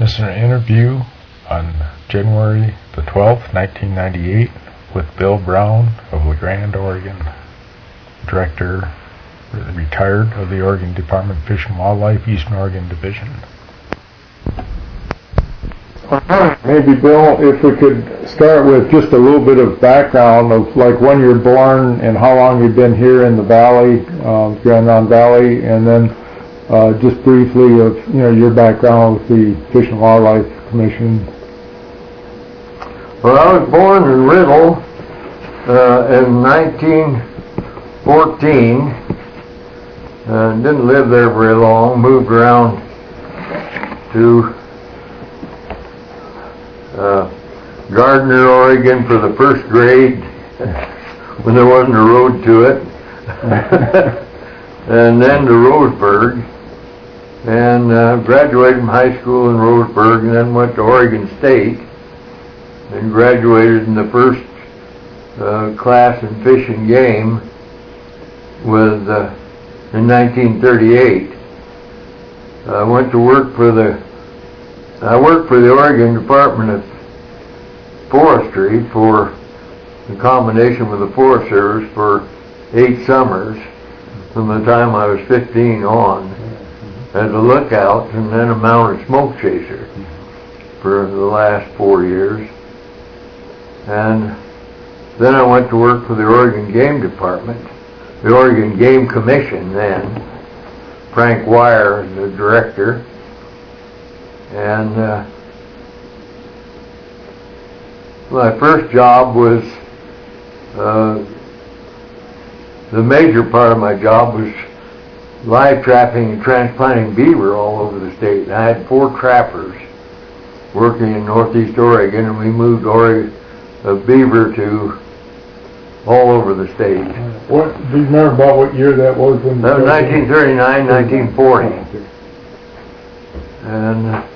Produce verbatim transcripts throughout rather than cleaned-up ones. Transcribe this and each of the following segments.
This is an interview on January the twelfth, nineteen ninety-eight with Bill Brown of LeGrand, Oregon, Director, retired of the Oregon Department of Fish and Wildlife, Eastern Oregon Division. Maybe, Bill, if we could start with just a little bit of background of like when you're born and how long you've been here in the valley, um, Grand Ronde Valley, and then uh, just briefly of you know your background with the Fish and Wildlife Commission. Well, I was born in Riddle uh, in nineteen fourteen. Uh, didn't live there very long. Moved around to Uh, Gardner, Oregon for the first grade when there wasn't a road to it. And then to Roseburg, and uh, graduated from high school in Roseburg, and then went to Oregon State and graduated in the first uh, class in Fish and Game with uh, in nineteen thirty-eight. I went to work for the I worked for the Oregon Department of Forestry for the combination with the Forest Service for eight summers from the time I was fifteen on as a lookout, and then a mounted smoke chaser for the last four years. And then I went to work for the Oregon Game Department, the Oregon Game Commission then. Frank Wire, the director. And uh, my first job was, uh, the major part of my job was live trapping and transplanting beaver all over the state. And I had four trappers working in northeast Oregon, and we moved Oregon, uh, beaver to all over the state. What do you remember about what year that was? When that was nineteen thirty-nine, nineteen forty. And uh,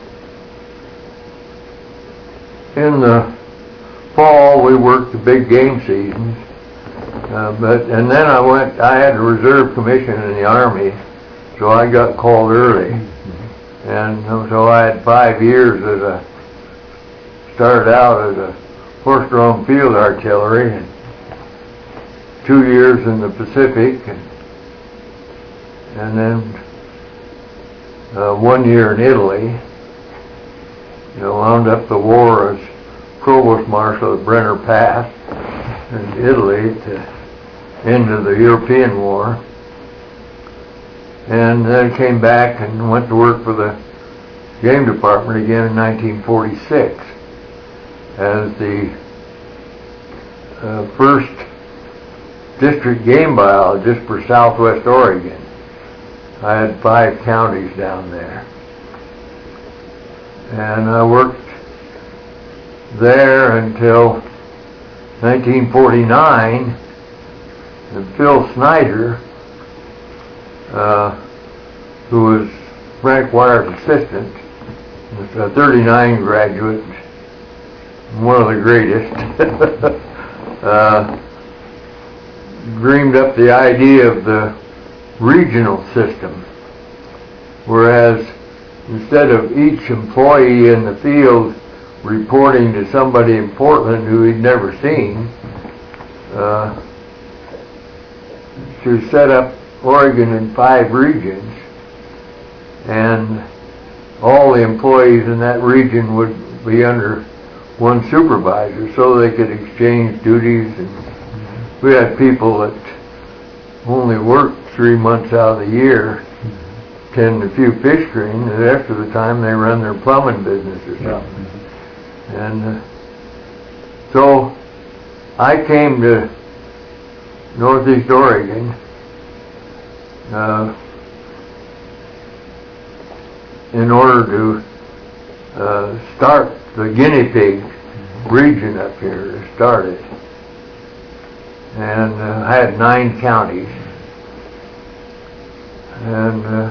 in the fall, we worked the big game seasons, uh, but and then I went. I had a reserve commission in the Army, so I got called early, and so I had five years as a started out as a horse-drawn field artillery, and two years in the Pacific, and and then uh, one year in Italy. You know, wound up the war as provost marshal at Brenner Pass in Italy to end of the European War, and then came back and went to work for the Game Department again in nineteen forty-six as the uh, first district game biologist for Southwest Oregon. I had five counties down there. And I worked there until nineteen forty-nine, and Phil Snyder, uh, who was Frank Wire's assistant, was a thirty-nine graduate, one of the greatest, uh, dreamed up the idea of the regional system, whereas instead of each employee in the field reporting to somebody in Portland who he'd never seen, uh, to set up Oregon in five regions, and all the employees in that region would be under one supervisor so they could exchange duties. And we had people that only worked three months out of the year, tend a few fish screens, and the rest of the time they run their plumbing business or something. And uh, so I came to northeast Oregon uh, in order to uh, start the guinea pig region up here, to start it. And uh, I had nine counties. And uh,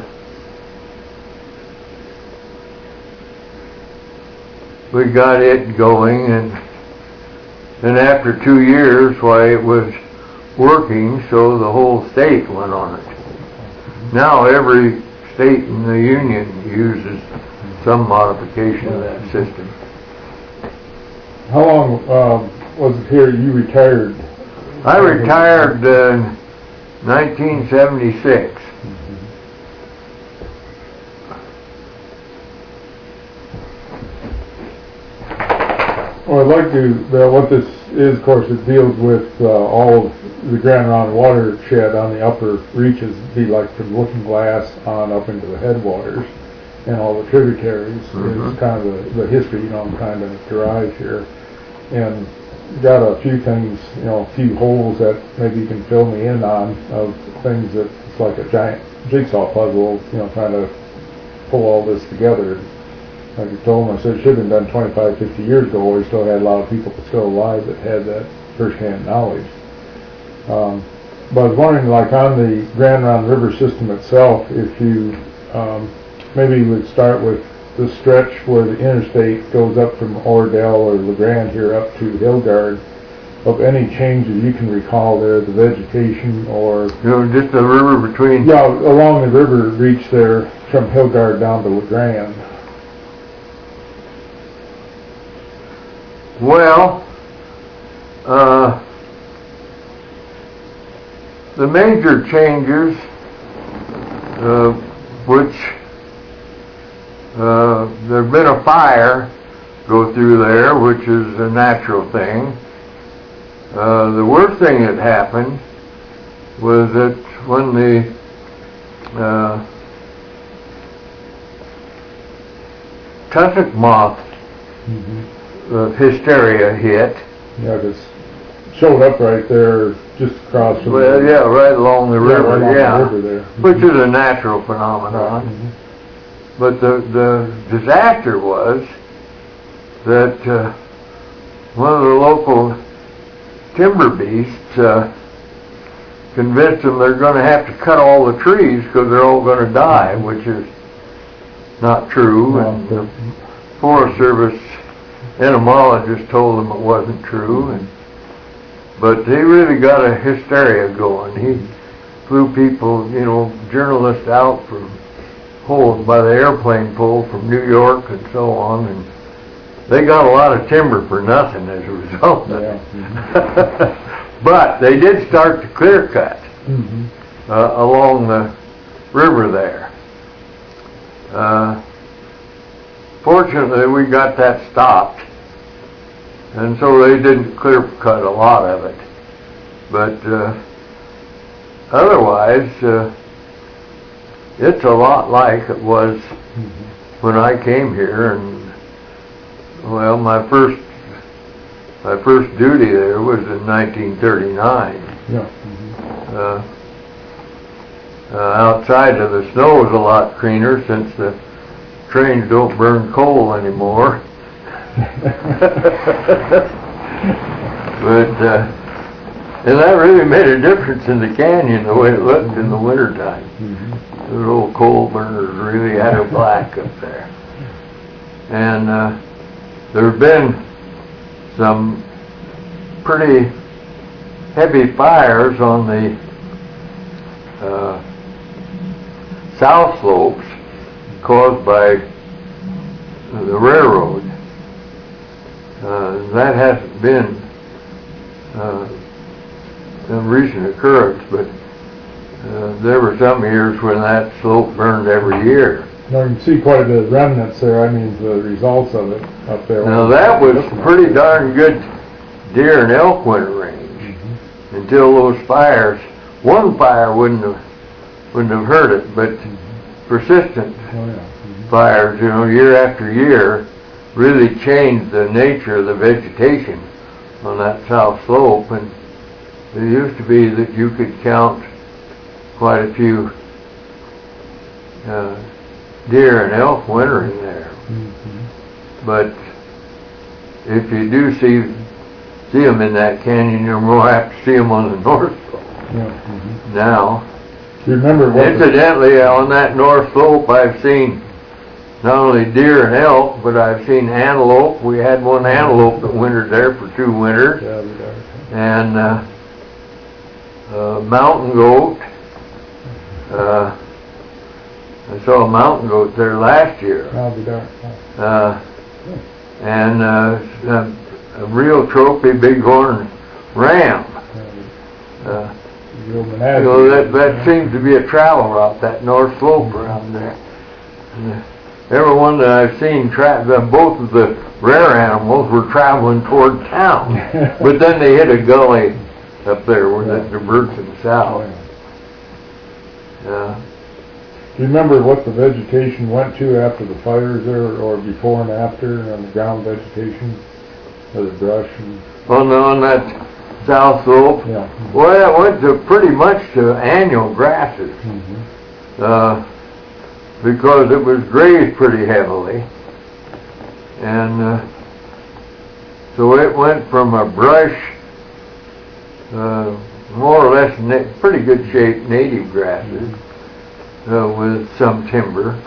we got it going, and then after two years, why, it was working, so the whole state went on it. Now every state in the Union uses some modification of that system. How long um, was it here you retired? I retired in uh, nineteen seventy-six. Well, I'd like to, uh, what this is, of course, it deals with uh, all of the Grand Ronde watershed on the upper reaches, be like from Looking Glass on up into the headwaters and all the tributaries. Mm-hmm. Is kind of the, the history, you know, I'm kind of derived here. And got a few things, you know, a few holes that maybe you can fill me in on of things that it's like a giant jigsaw puzzle, you know, trying to pull all this together. Like I told him, I said it should have been done twenty-five, fifty years ago, where we still had a lot of people still alive that had that first-hand knowledge. Um, but I was wondering, like on the Grand Ronde River system itself, if you um, maybe would start with the stretch where the interstate goes up from Oradell or LeGrand here up to Hildgard, of any changes you can recall there, the vegetation or... You know, just the river between... Yeah, along the river reach there from Hildgard down to LeGrand. Well, uh, the major changes, uh, which uh, there's been a fire go through there, which is a natural thing. Uh, the worst thing that happened was that when the uh, tussock moth mm-hmm. Uh, hysteria hit. Yeah, it showed up right there, just across from. Well, the, yeah, right along the yeah, river. right along yeah, the river there. Mm-hmm. Which is a natural phenomenon. Mm-hmm. But the the disaster was that uh, one of the local timber beasts uh, convinced them they're going to have to cut all the trees because they're all going to die, which is not true. No, and the Forest Service entomologist told them it wasn't true, and but they really got a hysteria going. He flew people, you know, journalists out from holes by the airplane pole from New York and so on, and they got a lot of timber for nothing as a result of it. Mm-hmm. But they did start to clear cut mm-hmm. uh, along the river there. Uh, fortunately, we got that stopped. And so they didn't clear cut a lot of it. But uh, otherwise, uh, it's a lot like it was mm-hmm. when I came here. And well, my first my first duty there was in nineteen thirty-nine. Yeah. Mm-hmm. Uh, uh, outside of the snow is a lot cleaner since the trains don't burn coal anymore. But uh, and that really made a difference in the canyon, the way it looked in the wintertime. Mm-hmm. Those old coal burners really had a black up there. And uh, there have been some pretty heavy fires on the uh, south slopes caused by the railroad. Uh, that hasn't been uh, a recent occurrence, but uh, there were some years when that slope burned every year. Now you can see quite a bit of remnants there, I mean the results of it up there. Now that was pretty darn good deer and elk winter range mm-hmm. until those fires. One fire wouldn't have, wouldn't have hurt it, but mm-hmm. persistent oh, yeah. mm-hmm. fires, you know, year after year, really changed the nature of the vegetation on that south slope. And it used to be that you could count quite a few uh, deer and elk wintering there. Mm-hmm. But if you do see see them in that canyon, you're more apt to see them on the north slope. Yeah. Mm-hmm. Now, you remember what incidentally, on that north slope, I've seen not only deer and elk, but I've seen antelope. We had one antelope that wintered there for two winters. And uh, uh, mountain goat. Uh, I saw a mountain goat there last year. I'll be darned. Uh, and uh, a, a real trophy bighorn ram. Uh, you know, that, that seems to be a travel route, that north slope around there. And, uh, everyone that I've seen, tra- the, both of the rare animals were traveling toward town, but then they hit a gully up there where that diverts them south. Uh, Do you remember what the vegetation went to after the fires there, or before and after, on the ground vegetation, or the brush? And on, on that south slope? Yeah. Well, it went to pretty much to annual grasses. Mm-hmm. Uh, because it was grazed pretty heavily. And uh, so it went from a brush, uh, more or less na- pretty good shape native grasses uh, with some timber,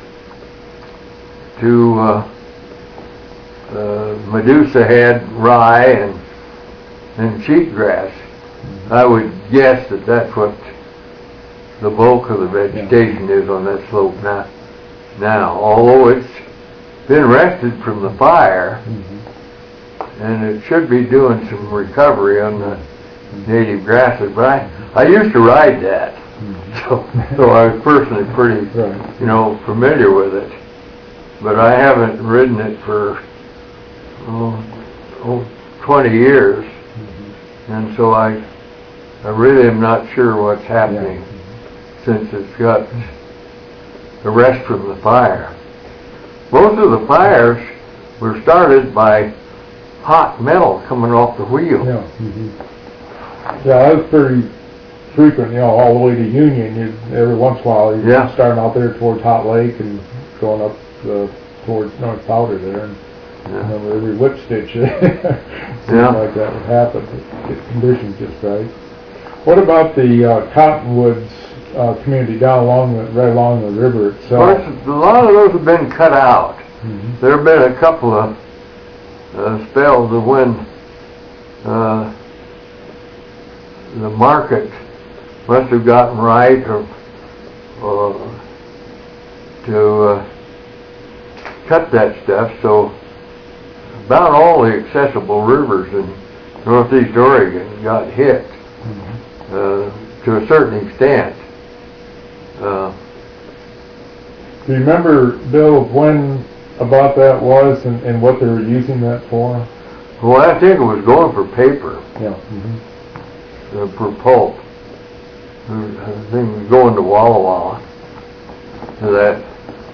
to uh, uh, Medusa head, rye, and, and cheatgrass. I would guess that that's what the bulk of the vegetation is on that slope now. Now, although it's been rested from the fire, Mm-hmm. and it should be doing some recovery on the native grasses, but I, I used to ride that, Mm-hmm. so so I was personally pretty, Right. you know, familiar with it. But I haven't ridden it for oh, oh, twenty years, Mm-hmm. and so I I really am not sure what's happening Yeah. since it's got the rest from the fire. Most of the fires were started by hot metal coming off the wheel. Yeah. Mm-hmm. Yeah, that was pretty frequent, you know, all the way to Union. You'd, every once in a while, you'd Yeah. starting out there towards Hot Lake and going up uh, towards North Powder there. And I Yeah. remember every whip stitch, seemed Yeah. like that would happen. Get conditions just right. What about the uh, Cottonwoods uh, community down along the, right along the river Of itself? course, a lot of those have been cut out. Mm-hmm. There have been a couple of uh, spells of when uh, the market must have gotten right, or, or to uh, cut that stuff. So about all the accessible rivers in northeast Oregon got hit Mm-hmm. uh, to a certain extent. Uh, Do you remember, Bill, when about that was and, and what they were using that for? well, I think it was going for paper. Yeah. Mm-hmm. Uh, for pulp. I think it was going to Walla Walla, to that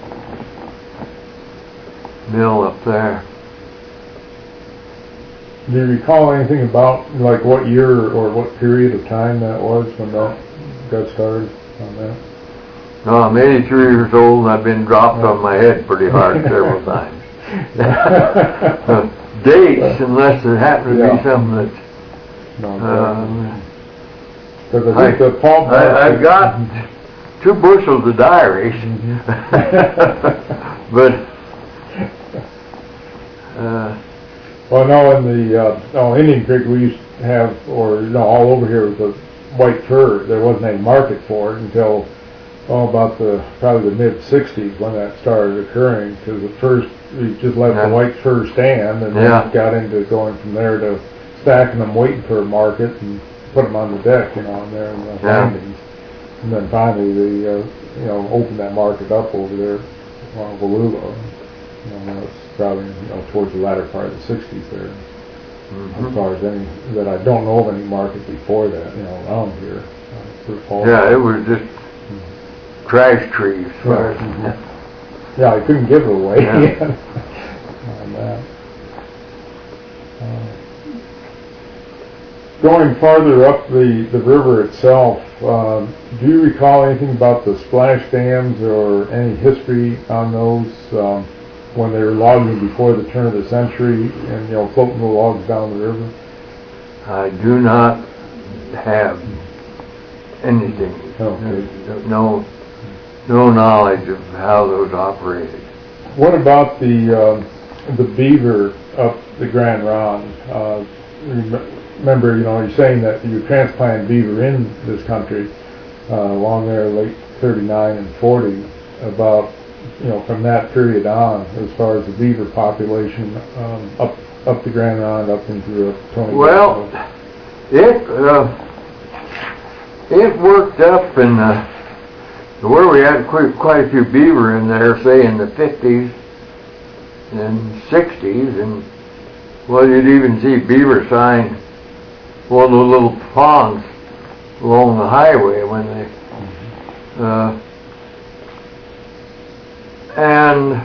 mill up there. Do you recall anything about, like, what year or what period of time that was when that got started on that? No, I'm eighty-three years old and I've been dropped on my head pretty hard several times. Dates, unless there happened to Yeah. be something that No, um, because I I, think the pulp. I, I've got two bushels of diaries, Mhm. but uh, Well, no, in the uh, oh, Indian Creek we used to have, or you know, all over here was the white fur. There wasn't any market for it until oh, about the probably the mid sixties when that started occurring. Because at first we just let Yeah. the white fur stand, and Yeah. then got into going from there to stacking them, waiting for a market, and put them on the deck, you know, and there in the Yeah. landings. And then finally they uh, you know opened that market up over there along Wallula. You know, that was probably you know towards the latter part of the sixties there. mhm. As far as any that I don't know of any market before that, you know, around here. Uh, for fall. yeah, it was just trash trees. Right. Mhm. Yeah, I couldn't give it away. Yeah. On that. Uh, going farther up the, the river itself, uh, do you recall anything about the splash dams or any history on those um, when they were logging before the turn of the century and, you know, floating the logs down the river? I do not have anything. Okay. No, no knowledge of how those operated. What about the uh, the beaver up the Grand Ronde? Uh, rem- remember, you know, you're saying that you transplanted beaver in this country uh, along there late thirty-nine and forty. about, you know, from that period on, as far as the beaver population, um, up up the Grand Ronde, up into the Tony? Well, it uh, it worked up in the, where we had quite, quite a few beaver in there, say in the fifties and sixties, and well, you'd even see beaver sign one of the little ponds along the highway when they uh, and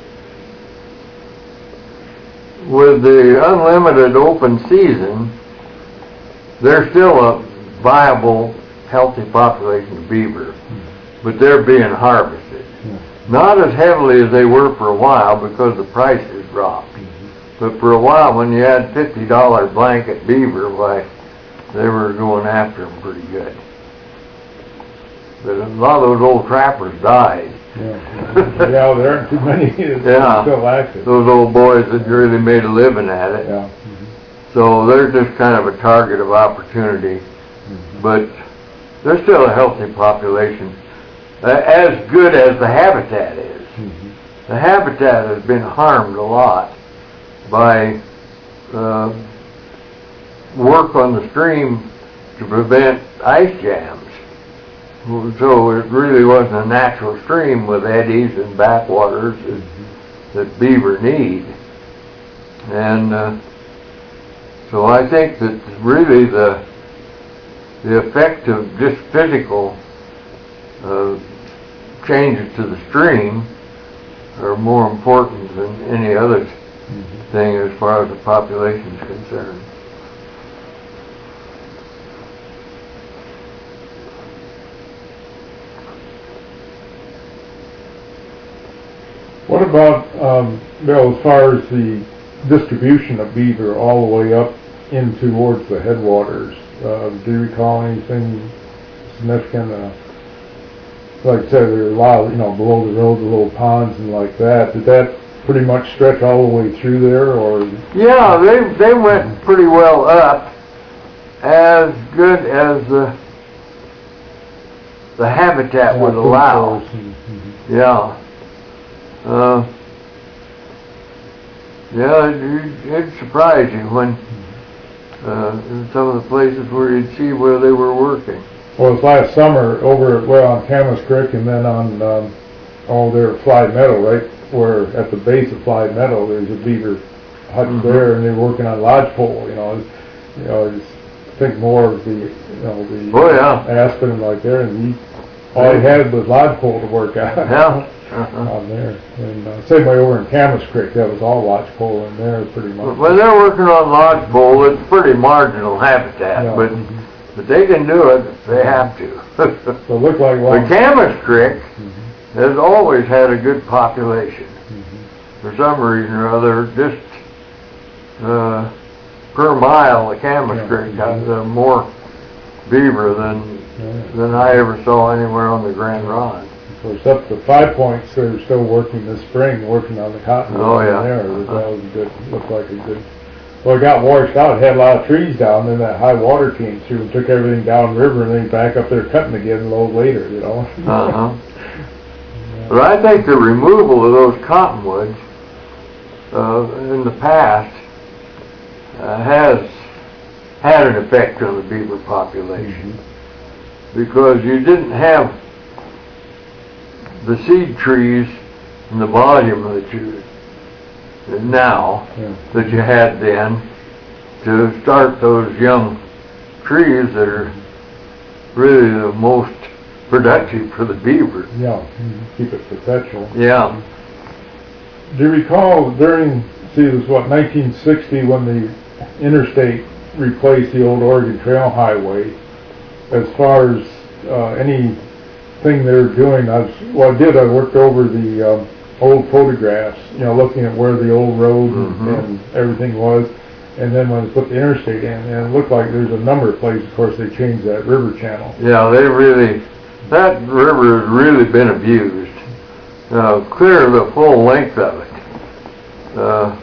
with the unlimited open season, there's still a viable, healthy population of beaver, but they're being harvested. Not as heavily as they were for a while because the prices dropped. But for a while, when you had fifty dollar blanket beaver, why, they were going after them pretty good. But a lot of those old trappers died. Yeah, yeah, there aren't too many that Yeah. still active. Those old boys that really made a living at it. Yeah. So they're just kind of a target of opportunity. Mm-hmm. But they're still a healthy population. Uh, as good as the habitat is. Mm-hmm. The habitat has been harmed a lot by uh, work on the stream to prevent ice jams. So it really wasn't a natural stream with eddies and backwaters that, that beaver need. And uh, so I think that really the the effect of just physical uh, changes to the stream are more important than any other mm-hmm. thing as far as the population is concerned. What about, um, Bill, as far as the distribution of beaver all the way up in towards the headwaters? Uh, do you recall anything significant? Uh, like I said, there are a lot of, you know, below the road, the little ponds and like that. Did that pretty much stretch all the way through there, or? Yeah, they they went pretty well up, as good as the the habitat would allow. Mm-hmm. Yeah. Uh, yeah, it, it'd surprise you when uh, in some of the places where you'd see where they were working. Well, it was last summer over, well, on Camas Creek and then on, um, oh, there at Fly Meadow, right, where at the base of Fly Meadow, there's a beaver hut mm-hmm. there, and they're working on lodgepole, you know, you know, I just think more of the, you know, the oh, yeah. aspen and like there, and he, all he had was lodgepole to work out. Yeah. Uh-huh. On there, and uh, same way over in Camas Creek, that was all lodgepole in there, pretty much. When they're working on lodgepole, it's pretty marginal habitat, yeah. but mm-hmm. but they can do it if they have to. So it looked like well, the Camas Creek mm-hmm. has always had a good population. Mm-hmm. For some reason or other, just uh, per mile, the Camas yeah. Creek has uh, more beaver than yeah. than I ever saw anywhere on the Grand Ronde. Of course, up to Five Points, they're still working this spring, working on the cottonwood oh, yeah. there. That was a good, looked like a good. Well, it got washed out. It had a lot of trees down, then that high water came through and took everything down river, and then back up there cutting again a little later, you know. Uh-huh. Yeah. But I think the removal of those cottonwoods uh, in the past uh, has had an effect on the beaver population mm-hmm. because you didn't have the seed trees and the volume that you now yeah. that you had then to start those young trees that are really the most productive for the beaver. Yeah, mm-hmm. Keep it perpetual. Yeah. Do you recall during, see, it was what, nineteen sixty when the interstate replaced the old Oregon Trail Highway, as far as uh, any thing they were doing, I was, well I did, I worked over the um, old photographs, you know, looking at where the old road mm-hmm. and everything was, and then when they put the interstate in, and it looked like there's a number of places, of course they changed that river channel. Yeah, they really, that river has really been abused, uh, clear the full length of it. Uh,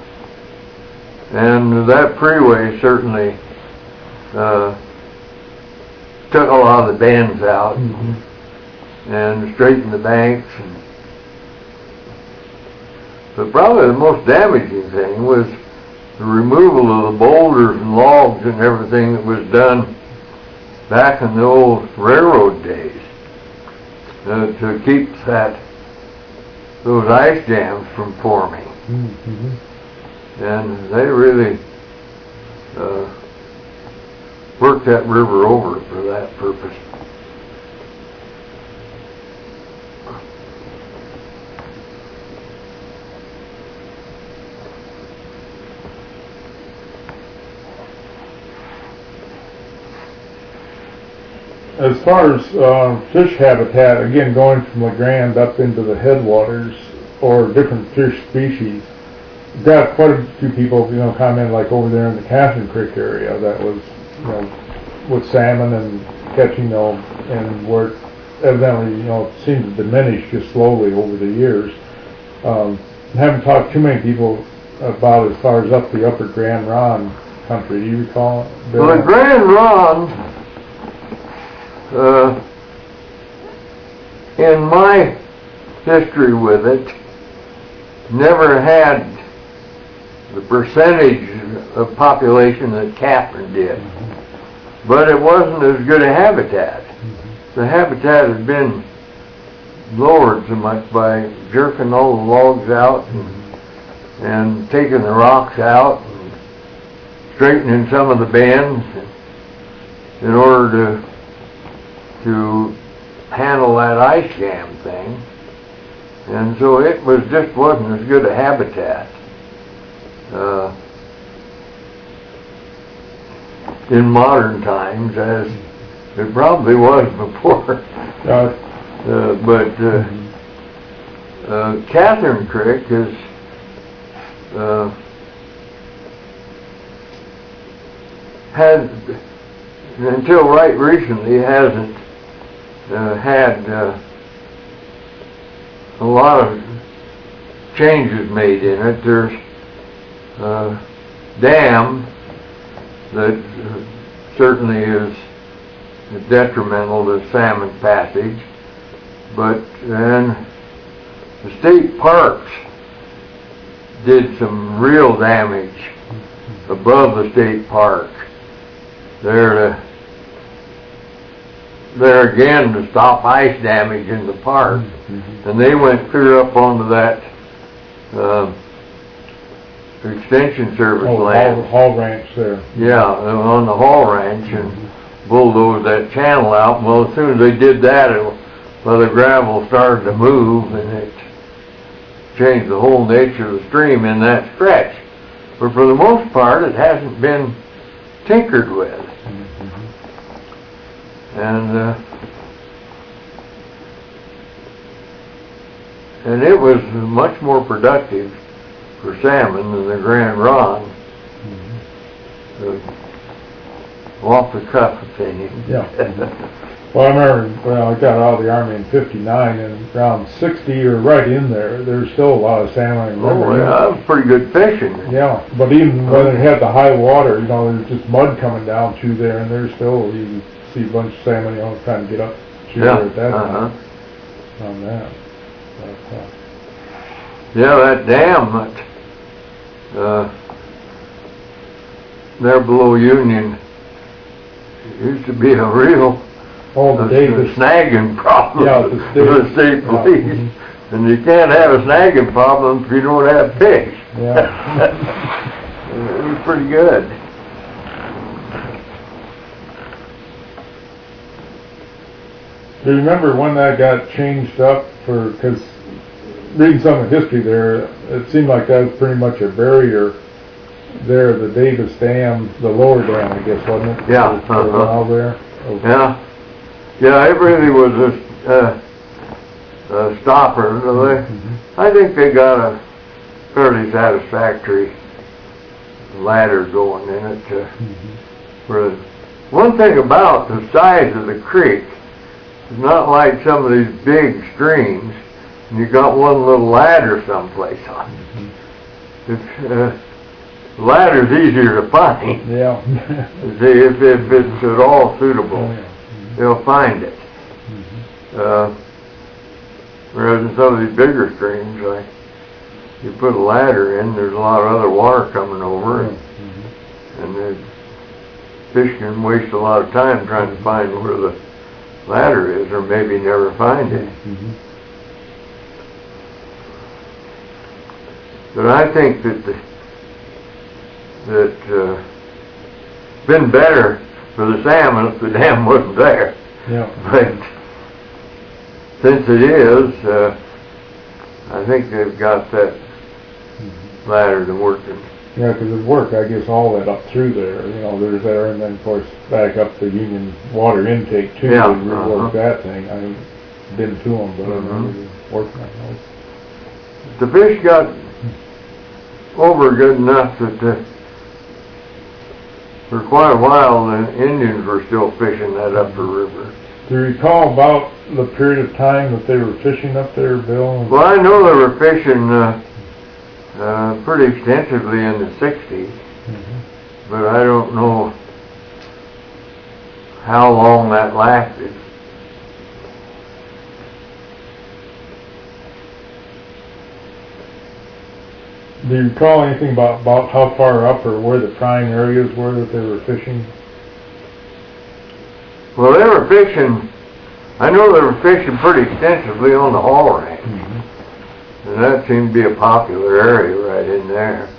and that freeway certainly uh, took a lot of the bends out. Mm-hmm. And straighten the banks and But probably the most damaging thing was the removal of the boulders and logs and everything that was done back in the old railroad days uh, to keep that those ice jams from forming. Mm-hmm. And they really uh, worked that river over for that purpose. As far as uh, fish habitat, again, going from LeGrand up into the headwaters or different fish species, got quite a few people, you know, comment like over there in the Catherine Creek area that was, you know, with salmon and catching, you know, and where it evidently, you know, seemed to diminish just slowly over the years. Um, haven't talked to too many people about as far as up the upper Grand Ronde country. Do you recall? Bill? Well, the Grand Ronde, uh, in my history with it, never had the percentage of population that Catherine did. But it wasn't as good a habitat. The habitat had been lowered so much by jerking all the logs out and, and taking the rocks out and straightening some of the bends in order to to handle that ice jam thing. And so it was just wasn't as good a habitat uh, in modern times as it probably was before. Uh, uh, but uh, uh, Catherine Creek is uh, had until right recently hasn't uh, had uh, a lot of changes made in it. There's a dam that uh, certainly is detrimental to salmon passage, but then the state parks did some real damage above the state park. There to there again to stop ice damage in the park. Mm-hmm. And they went clear up onto that uh, extension service oh, land. Hall, Hall Ranch there. Yeah, on the Hall Ranch, and mm-hmm. bulldozed that channel out. Well, as soon as they did that, it, well, the gravel started to move, and it changed the whole nature of the stream in that stretch. But for the most part, it hasn't been tinkered with. Mm-hmm. And uh, and it was much more productive for salmon than the Grand Ronde. Mm-hmm. uh, off the cuff opinion. Yeah. Well, I remember, well, I got out of the Army in fifty-nine, and around sixty or right in there, there's still a lot of salmon in the river. Oh, yeah, that was pretty good fishing. Yeah, but even when it had the high water, you know, there's just mud coming down through there, and there's still, you see a bunch of salmon, you know, trying to get up through yeah. there at that uh-huh. time on that. But, uh, yeah, that dam that, uh, there below Union used to be a real Oh, the a, Davis. a snagging problem Yeah, with the the state, state yeah. police. Mm-hmm. And you can't have a snagging problem if you don't have fish. Yeah. It was pretty good. Do you remember when that got changed up for, because reading some of the history there, it seemed like that was pretty much a barrier there, the Davis Dam, the lower dam, I guess, wasn't it? Yeah. For, for a while there. Okay. Yeah. Yeah, it really was a, uh, a stopper. Mm-hmm. I think they got a fairly satisfactory ladder going in it. Uh, mm-hmm. For one thing about the size of the creek, it's not like some of these big streams, and you got one little ladder someplace on it. Mm-hmm. It's, uh, the ladder's easier to find. Yeah. See, if, if it's at all suitable. Oh, yeah. Mm-hmm. They'll find it. Mm-hmm. Uh, whereas in some of these bigger streams, like you put a ladder in, there's a lot of other water coming over, and, Mm-hmm. and the fish can waste a lot of time trying to find where the ladder is, or maybe never find it. Mm-hmm. But I think that the, that uh, been better for the salmon if the dam wasn't there. Yeah. But since it is, uh, I think they've got that Mm-hmm. ladder to working. Yeah, because it worked, I guess, all that up through there, you know, there's there, and then, of course, back up the Union water intake, too. Yeah, They reworked uh-huh. that thing. I haven't been to them, but I Mhm. know they were working on those. The fish got over good enough that the, for quite a while the Indians were still fishing that upper river. Do you recall about the period of time that they were fishing up there, Bill? Well, I know they were fishing uh, uh, pretty extensively in the sixties, Mhm. but I don't know how long that lasted. Do you recall anything about, about how far up or where the prime areas were that they were fishing? Well, they were fishing, I know they were fishing pretty extensively on the Hall Range, Mm-hmm. and that seemed to be a popular area right in there.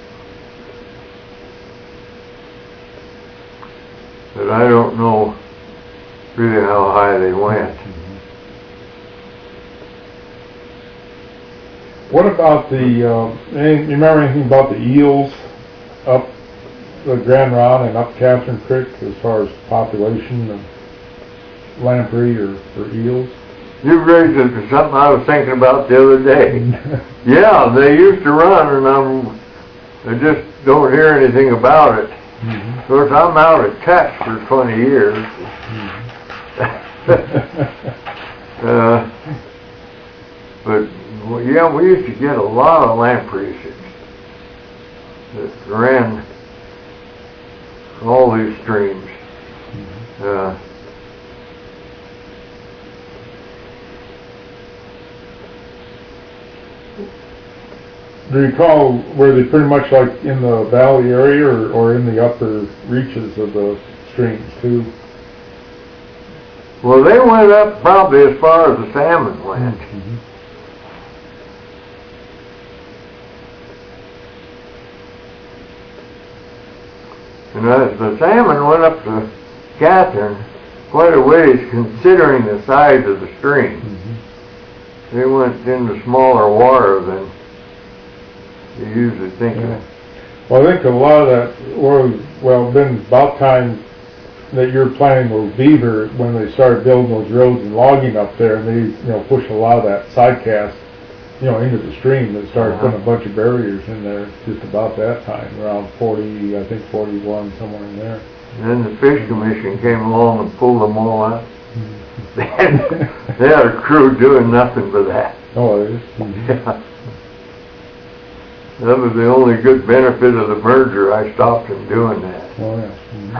But I don't know really how high they went. What about the, uh, any, you remember anything about the eels up the Grand Ronde and up Catherine Creek as far as population of lamprey or, or eels? You raised it to something I was thinking about the other day. Yeah, they used to run, and I'm, I just don't hear anything about it. Mm-hmm. Of course, I'm out of touch for twenty years. uh, but, well, yeah, we used to get a lot of lampreys that, that ran all these streams. Uh, Do you recall, were they pretty much like in the valley area or, or in the upper reaches of the streams too? well, they went up probably as far as the salmon went. Mm-hmm. And as the salmon went up to Catherine quite a ways, considering the size of the stream. Mm-hmm. They went into smaller water than you usually think Yeah. of. Well, I think a lot of that was, well, been about time that you're planning with Beaver when they started building those roads and logging up there, and they, you know, pushed a lot of that side cast, you know, into the stream. They started Uh-huh. putting a bunch of barriers in there just about that time, around forty, I think forty-one, somewhere in there. And then the Fish Commission came along and pulled them all out. Mm-hmm. They had, they had a crew doing nothing but that. Oh, it is? Mm-hmm. Yeah. That was the only good benefit of the merger. I stopped them doing that. Oh, yeah.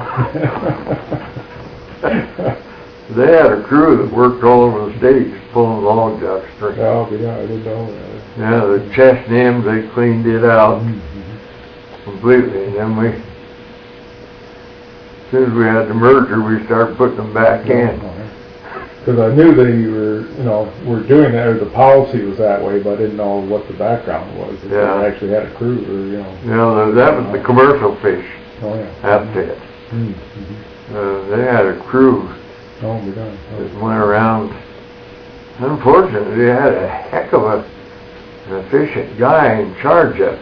Mm-hmm. They had a crew that worked all over the state just pulling logs out of stream. Oh, yeah, I didn't know that. Yeah, the chest ends, they cleaned it out Mm-hmm. completely. And then we, as soon as we had the merger, we started putting them back in. Because I knew they were, you know, were doing that, or the policy was that way, but I didn't know what the background was. If Yeah. they actually had a crew, or, you know. You know, that was the commercial fish Oh, yeah. outfit. Mm-hmm. Uh, they had a crew Oh, we done. that went around. Unfortunately, they had a heck of a, an efficient guy in charge of it.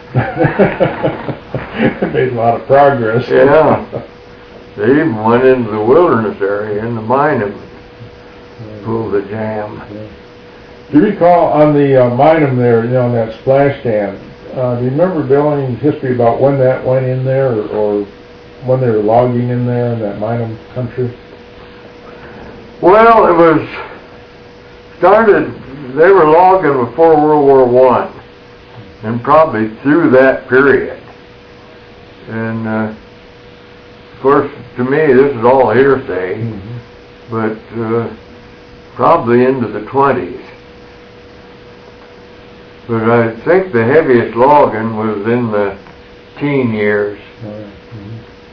Made a lot of progress. Yeah. They even went into the wilderness area in the mine and pulled the jam. Do you recall on the uh, Minum there, you know, on that splash dam, uh, do you remember, Bill, any history about when that went in there, or, or when they were logging in there in that Minum country? Well, it was started, they were logging before World War One, and probably through that period. And, uh, of course, to me, this is all hearsay, Mm-hmm. but uh, probably into the twenties. But I think the heaviest logging was in the teen years. Oh, yeah. Mhm.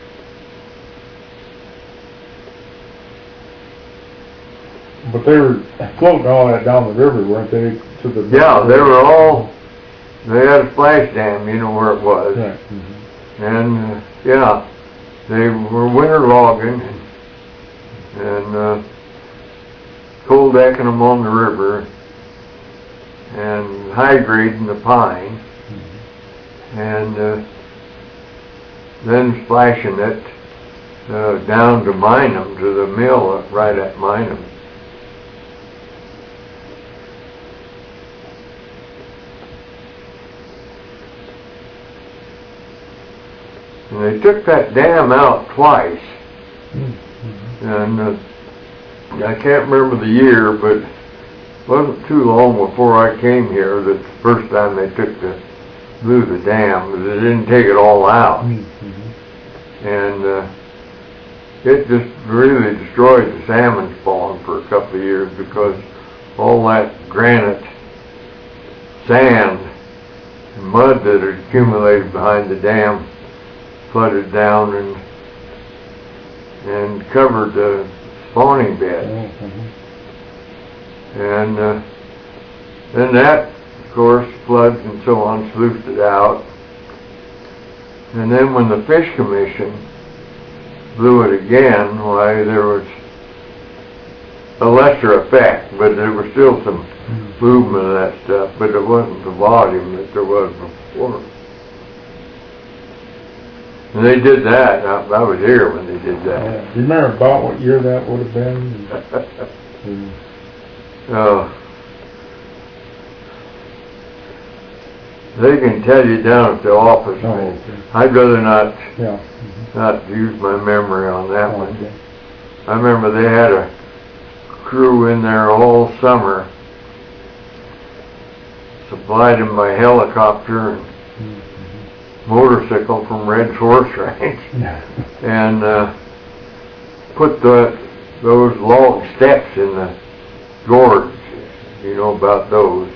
But they were floating all that down the river, weren't they? To the Yeah, they were all, they had a splash dam, you know where it was. Right. Mhm. And, uh, yeah, they were winter logging and, and uh, cold decking them on the river and high grading the pine and uh, then splashing it uh, down to Minham, to the mill right at Minham. And they took that dam out twice. Mm-hmm. And uh, I can't remember the year, but it wasn't too long before I came here that the first time they took the blew the dam, but they didn't take it all out. Mm-hmm. And uh, it just really destroyed the salmon spawn for a couple of years because all that granite, sand, and mud that had accumulated behind the dam flooded down and and covered the spawning bed. Mm-hmm. And uh, then that, of course, floods and so on, sluiced it out. And then when the Fish Commission blew it again, why, there was a lesser effect, but there was still some movement of that stuff, but it wasn't the volume that there was before. And they did that. I, I was here when they did that. Yeah. Do you remember about what year that would have been? Mm. uh, they can tell you down at the office. Oh, okay. I'd rather not Yeah. Mm-hmm. not use my memory on that Oh, one. okay. I remember they had a crew in there all summer, supplied them by helicopter and Mm-hmm. motorcycle from Red's Horse Ranch, Yeah. and uh, put the those log steps in the gorge. You know about those.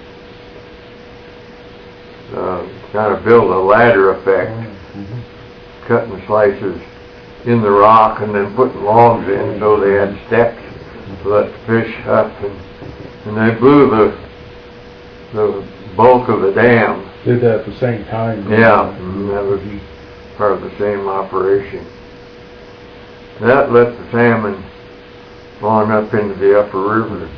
Uh, kind of build a ladder effect, Mm-hmm. cutting slices in the rock and then putting logs in so they had steps to let the fish up, and, and they blew the the bulk of the dam. Did that at the same time. Yeah, and that was part of the same operation. That let the salmon on up into the upper river.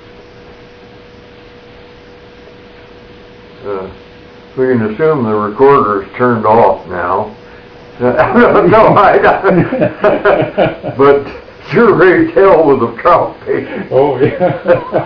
Uh, we can assume the recorder is turned off now. No, I don't. But sure very tell with the trout fish Oh, yeah.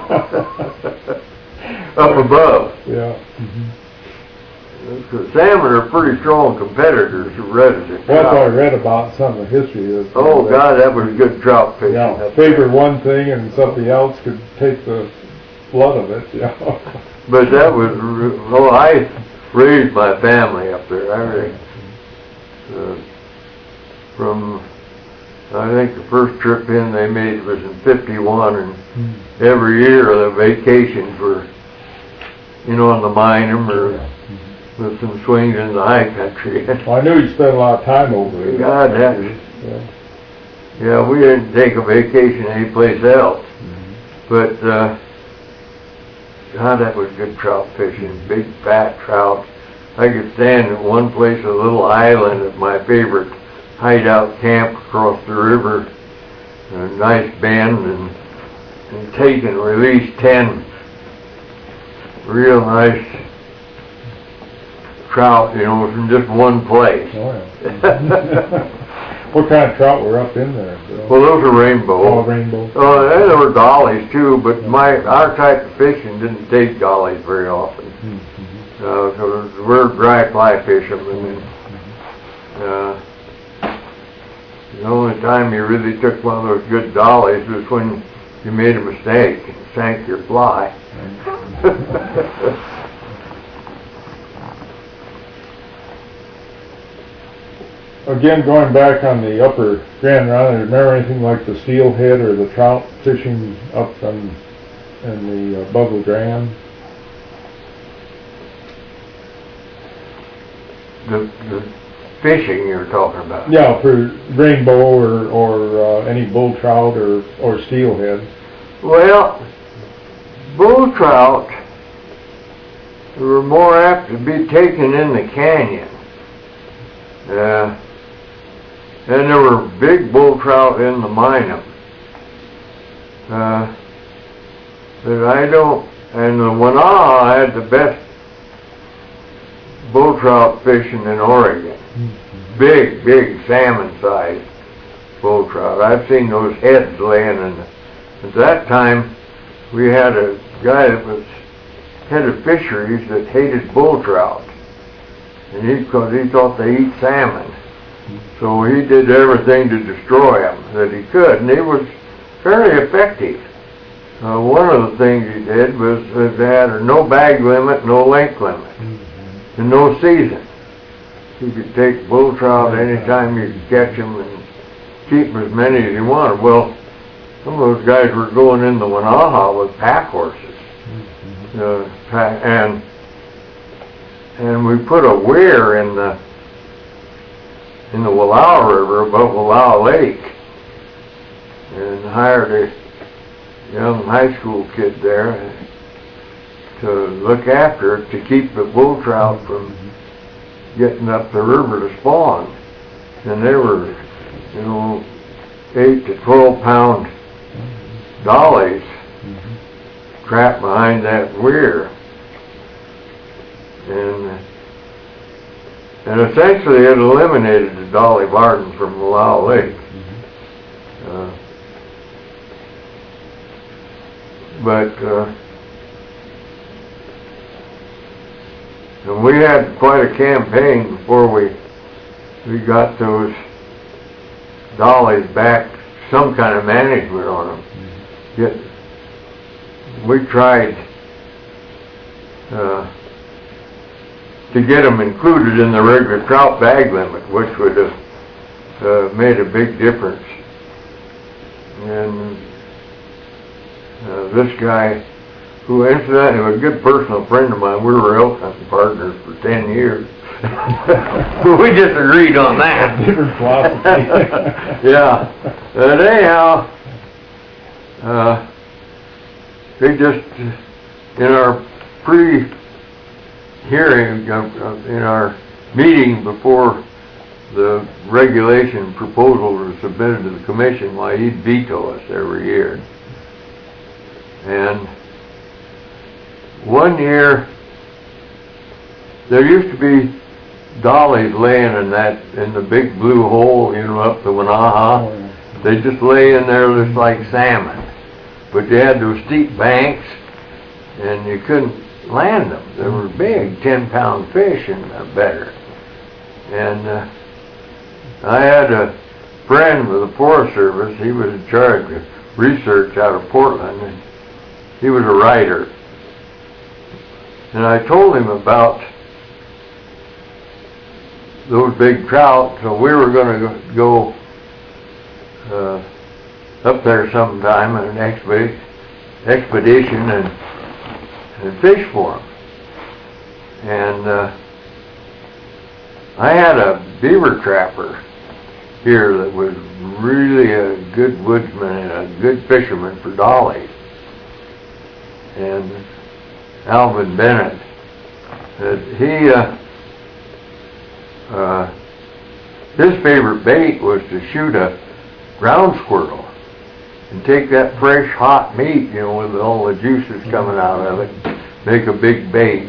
up above. Yeah. Mm-hmm. The salmon are pretty strong competitors who read it. Well, that's what I read about some of the history of. Oh God, that was good trout fishing. Yeah, favor one thing and something else could take the blood of it. Yeah. But that was, well, I raised my family up there. I raised, uh, from, I think the first trip in they made was in fifty-one, and Mm. every year the vacations were, you know, on the Minham or with some swings in the high country. Well, I knew you spent a lot of time over it. God, that's, Yeah. yeah, we didn't take a vacation anyplace else. Mm-hmm. But, uh, God, that was good trout fishing, big fat trout. I could stand at one place, a little island at my favorite hideout camp across the river, a nice bend, and, and take and release ten real nice trout, you know, from just one place. Oh, yeah. What kind of trout were up in there? Bill? Well, those are rainbow. Oh, rainbow. Oh, and there were dollies too, but my our type of fishing didn't take dollies very often. Mm-hmm. Uh, so we're dry fly fishermen, and uh, the only time you really took one of those good dollies was when you made a mistake and sank your fly. Again, going back on the upper Grand Run, do you remember anything like the steelhead or the trout fishing up on, in the uh, above the Grand? the, the fishing you're talking about. Yeah, for rainbow or, or uh, any bull trout or, or steelhead. Well, bull trout were more apt to be taken in the canyon. Uh, and there were big bull trout in the Minot. Uh, but I don't, and the Wanaha had the best bull trout fishing in Oregon. Mm-hmm. Big, big salmon-sized bull trout. I've seen those heads laying in the, at that time, we had a guy that was head of fisheries that hated bull trout. And he, because he thought they eat salmon. So he did everything to destroy them that he could, and he was very effective. Uh, one of the things he did was that they had a no bag limit, no length limit, mm-hmm. and no season. You could take bull trout anytime you could catch them and keep them as many as you wanted. Well, some of those guys were going in the Wanaha with pack horses, mm-hmm. uh, pack, and and we put a weir in the in the Wallowa River above Wallowa Lake, and hired a young high school kid there to look after it, to keep the bull trout from getting up the river to spawn. And they were, you know, eight to twelve pound dollies trapped behind that weir. And and essentially it eliminated the Dolly Varden from Wallowa Lake. Mm-hmm. uh, but uh, and we had quite a campaign before we we got those dollies back, some kind of management on them. Mm-hmm. Yet we tried uh, to get them included in the regular trout bag limit, which would have uh, made a big difference. And uh, this guy, who incidentally was a good personal friend of mine, we were elk hunting partners for ten years. We disagreed on that. Different philosophy. Yeah. But anyhow, uh, they just, in our pre hearing, uh, in our meeting before the regulation proposal was submitted to the commission, why he'd veto us every year. And one year, there used to be dollies laying in that, in the big blue hole, you know, up the Wanaha. They just lay in there just like salmon. But they had those steep banks, and you couldn't land them. They were big, ten pound fish and better. And uh, I had a friend with the Forest Service. He was in charge of research out of Portland, and he was a writer. And I told him about those big trout, so we were going to go uh, up there sometime on an exp- expedition and, and fish for them. And uh, I had a beaver trapper here that was really a good woodsman and a good fisherman for dollies. And Alvin Bennett, that he, uh, uh, his favorite bait was to shoot a ground squirrel and take that fresh hot meat, you know, with all the juices coming out of it, make a big bait.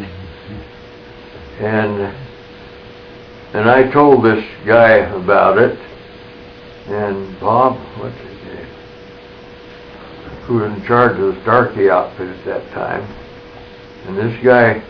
And and I told this guy about it, and Bob, what's his name, who was in charge of the Starkey outfit at that time, and this guy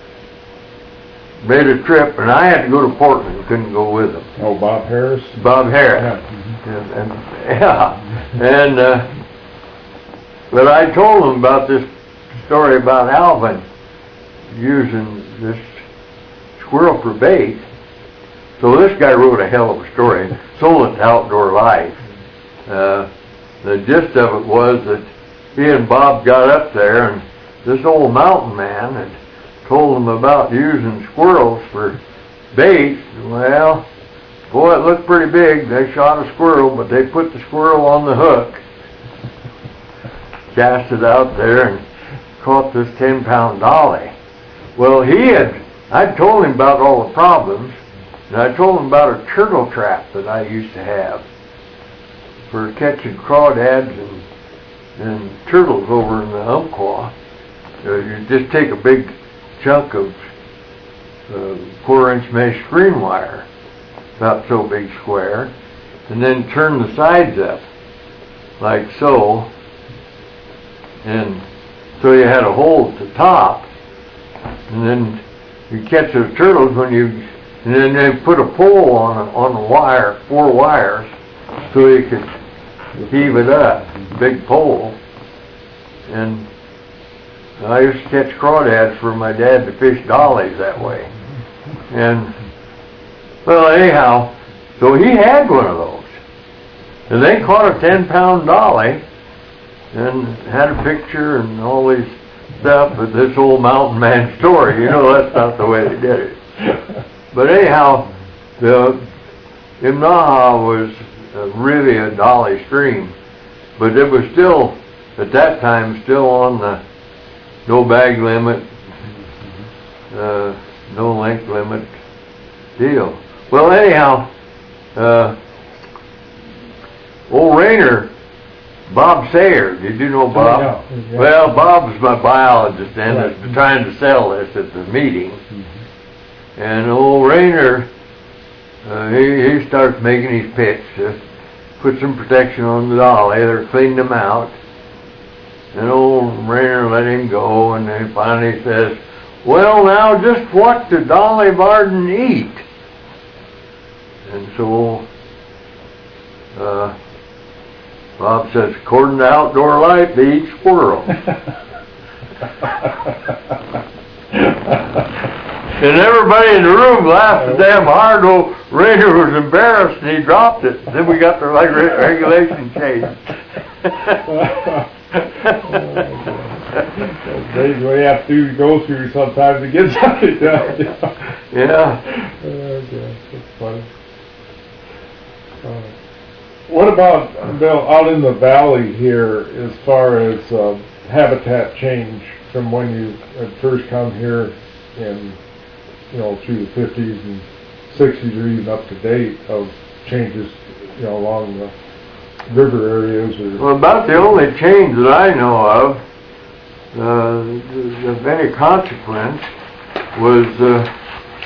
made a trip, and I had to go to Portland and couldn't go with him. Oh, Bob Harris? Bob Harris. Yeah. Mm-hmm. And, and, yeah. And, uh, but I told him about this story about Alvin using this squirrel for bait. So this guy wrote a hell of a story, sold it to Outdoor Life. Uh, the gist of it was that he and Bob got up there, and this old mountain man had told them about using squirrels for bait, well, boy, it looked pretty big. They shot a squirrel, but they put the squirrel on the hook, cast it out there, and caught this ten pound dolly. Well, he had, I'd told him about all the problems, and I told him about a turtle trap that I used to have for catching crawdads and, and turtles over in the Umpqua. Uh, you just take a big chunk of uh, quarter inch mesh screen wire, about so big square, and then turn the sides up like so, and so you had a hole at the top, and then you catch those turtles when you, and then they put a pole on a, on the wire, four wires, so you could heave it up, big pole. And I used to catch crawdads for my dad to fish dollies that way. And, well, anyhow, so he had one of those. And they caught a ten pound dolly and had a picture and all this stuff, but this old mountain man story, you know, that's not the way they did it. But anyhow, the Imnaha was uh, really a dolly stream, but it was still, at that time, still on the no bag limit, uh, no length limit deal. Well, anyhow, uh, old Rayner, Bob Sayer, did you know Bob? Oh, yeah. Well, Bob's my biologist and right. is trying to sell this at the meeting. Mm-hmm. And old Rayner, uh, he, he starts making his pitch to put some protection on the dolly. They're cleaning them out. And old Rayner let him go, and then finally says, well, now, just what did Dolly Varden eat? And so, uh, Bob says, according to outdoor life, they eat squirrel. And everybody in the room laughed damn hard. Old Rayner was embarrassed, and he dropped it. Then we got the like regulation changed. That's what you have to go through sometimes to get something done. Yeah. Oh, gosh, that's funny. Uh, what about, Bill, out in the valley here, as far as uh, habitat change from when you had first come here in, you know, through the fifties and sixties or even up to date of changes, you know, along the river areas? Or well, about the only change that I know of, uh, of any consequence, was uh,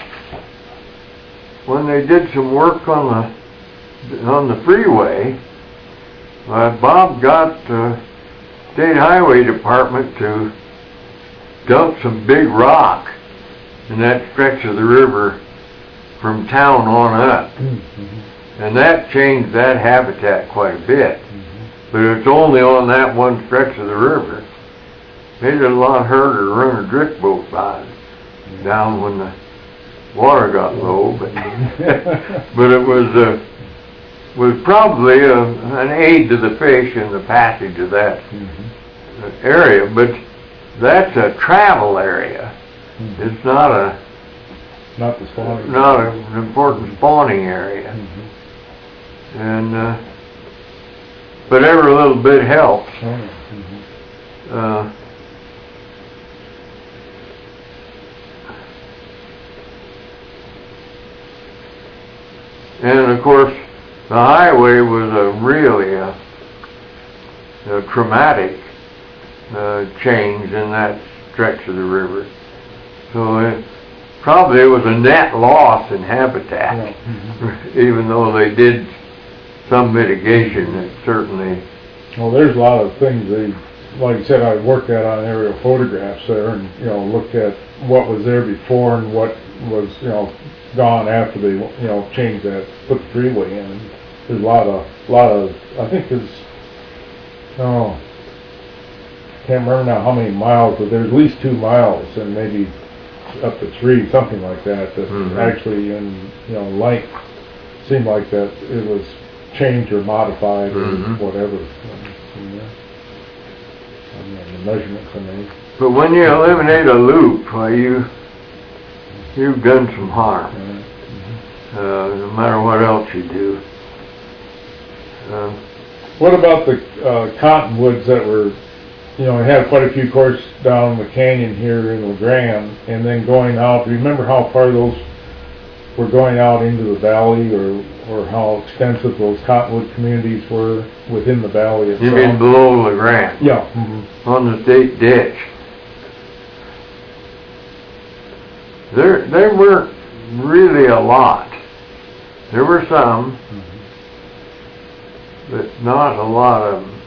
when they did some work on the on the freeway. Uh, Bob got the State Highway Department to dump some big rock in that stretch of the river from town on up. Mm-hmm. And that changed that habitat quite a bit. Mm-hmm. But it's only on that one stretch of the river. Made it a lot harder to run a drift boat by mm-hmm. down when the water got low. But, but it was uh, was probably a, an aid to the fish in the passage of that mm-hmm. area. But that's a travel area. Mm-hmm. It's not a not the spawning not a, an important spawning area. Mm-hmm. And uh, but every little bit helps. Oh, mm-hmm. uh, and of course, the highway was a really a, a traumatic uh, change in that stretch of the river. So it, probably it was a net loss in habitat, yeah. Mm-hmm. even though they did some mitigation. It certainly. Well, there's a lot of things they, like I said, I worked at on aerial photographs there, and you know, looked at what was there before and what was, you know, gone after they, you know, changed that, put the freeway in. There's a lot of, lot of, I think there's, oh, can't remember now how many miles, but there's at least two miles and maybe up to three, something like that, that mm-hmm. actually in, you know, length seemed like that it was changed or modified mm-hmm. or whatever. And, yeah. And the measurements I made. But when you eliminate a loop, well, you, you've done some harm. Yeah. uh, no matter what else you do. Uh, What about the uh, cottonwoods that were, you know, had quite a few courses down the canyon here in LeGrand, and then going out, do you remember how far those were going out into the valley, or, or how extensive those cottonwood communities were within the valley itself? You mean below LeGrand? Yeah. Mm-hmm. On the state ditch. There, there weren't really a lot. There were some, mm-hmm. but not a lot of them.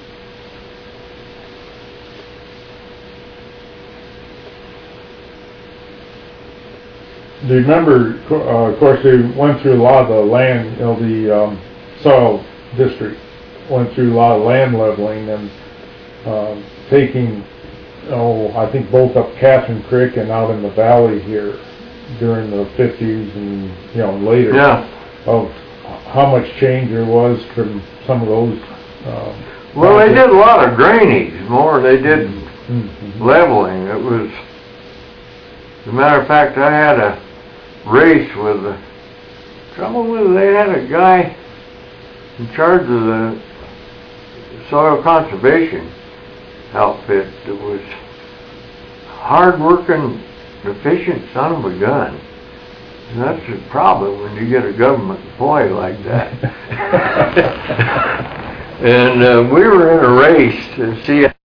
Do you remember, uh, of course, they went through a lot of the land, you know, the um, soil district went through a lot of land leveling and um, taking, oh, I think both up Catherine Creek and out in the valley here during the fifties and, you know, later. Yeah. Of how much change there was from some of those. Um, well, they did a lot of drainage more than they did mm-hmm. leveling. It was, as a matter of fact, I had a race with the trouble with they had a guy in charge of the soil conservation outfit that was hard working, efficient son of a gun. And that's the problem when you get a government employee like that. And uh, we were in a race to see